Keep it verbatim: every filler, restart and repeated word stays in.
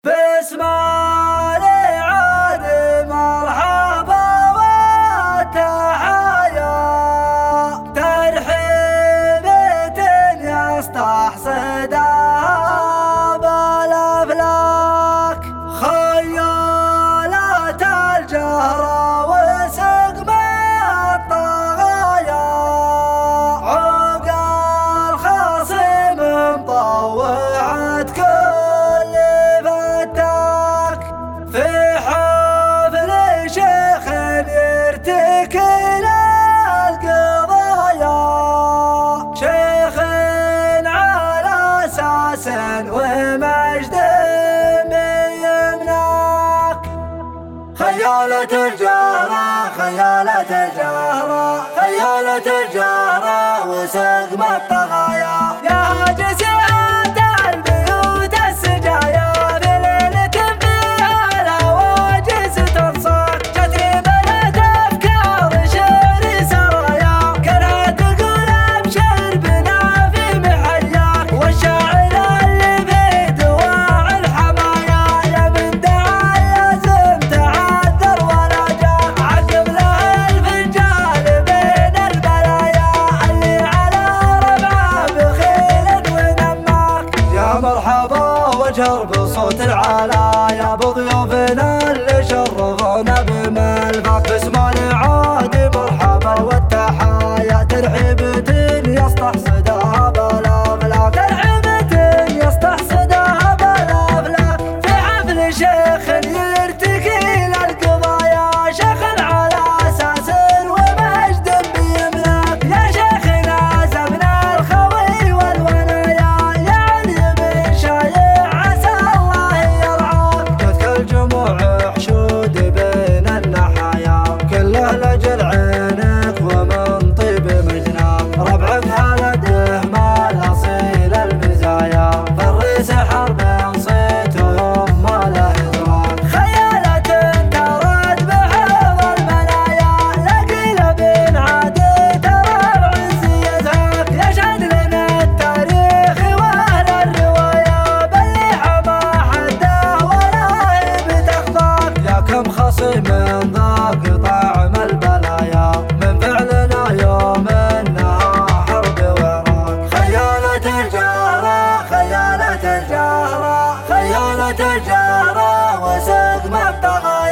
باسم العاد مرحبا والتحايا ترحيبة يستحصدها بالأفلاك خيالات الجهر وسقم الطغايا عقى الخصم مطوعت كل فتاك في حفل شيخ يرتكل القضايا شيخ على أساس ومجد يمناك خيالة الجارة خيالة الجارة خيالة الجارة وسقم الطغايا يا هاجس البيوت السجايا بليلة فيها الهواجس تنصاك جتني بلد أفكار شعري سرايا كانها تقول أبشر بنا في محياك والشاعر اللي في دواع الحمايا يا من دعا لازم تعذر ولا جاء عقب له الفنجال بين البلايا اللي على ربعه بخيل ونماك يا مرحبا وجهر بصوت العلايا بضيوفنا اللي شرفونا بملفك باسم العاد مرحبا والتحايا ترحيبة يستحصدها بالأفلاك ترحيبة يستحصدها بالأفلاك في حفل شيخ يرتكل القضايا شيخ على أساس ومجد بيملاك يا شيخنا زمن الخوي والونايا يا علي بن شايع عسى الله يرعاك جتك الجموع حشود بين النحايا كله لجل عينك ومن طيب مجناك ربعك هلده مال أصيل المزايا فريس حرب صيتهم ما له إدراك خيالة ترد بحفظ المنايا لقيل بن عادي ترى العز يزهاك يشهد لنا التاريخ واهل الرواية باللي حما حده ولا بتخفاك يا كم خصيم ذاق طعم البلايا من فعلنا يوم انها حرب وعراك خيالة الجارة خيالة الجارة خيالة الجارة وسقم الطغايا